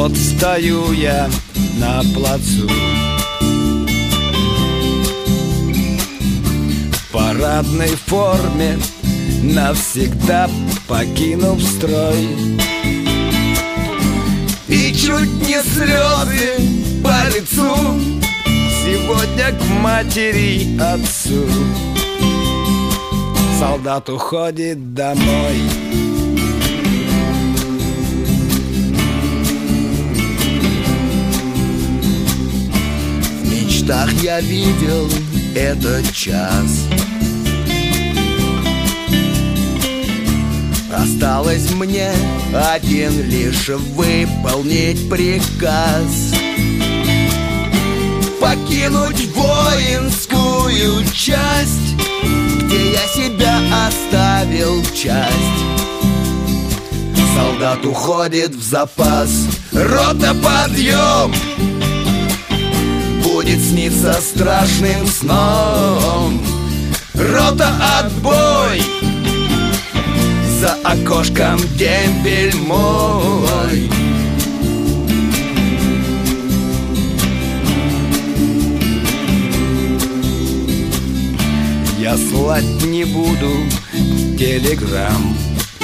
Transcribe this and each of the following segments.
Вот стою я на плацу, в парадной форме, навсегда покинув строй. И чуть не слезы по лицу сегодня к матери и отцу. Солдат уходит домой. В мечтах я видел этот час. Осталось мне один лишь выполнить приказ: покинуть воинскую часть, где я себя оставил часть. Солдат уходит в запас. Рота, подъем! Будет сниться страшным сном. Рота, отбой! За окошком дембель мой. Я слать не буду телеграмм,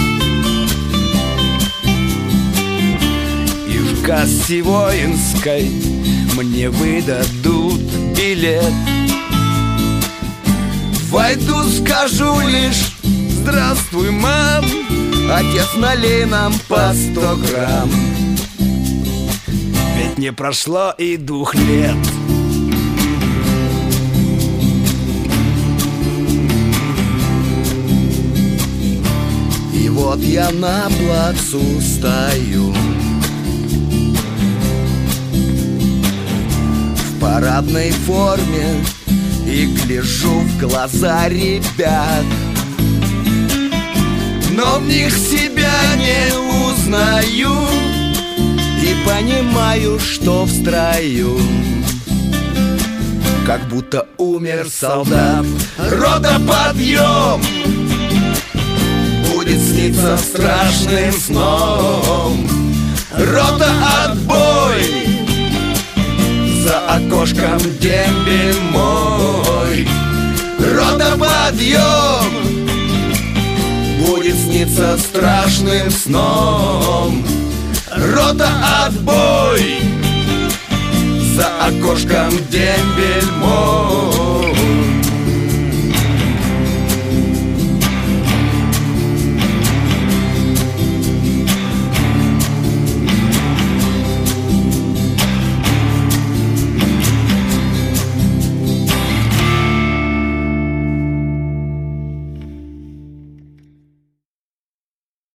и в кассе воинской мне выдадут билет. Войду, скажу лишь: здравствуй, мам, отец, налей нам по 100 грамм. Ведь не прошло и 2 лет. И вот я на плацу стою, в парадной форме, и гляжу в глаза ребят. Но в них себя не узнаю и понимаю, что в строю как будто умер солдат. Рота, подъем! Будет сниться страшным сном. Рота, отбой! За окошком дембель мой. Рота, подъем! Будет сниться страшным сном. Рота, отбой! За окошком дембель мой.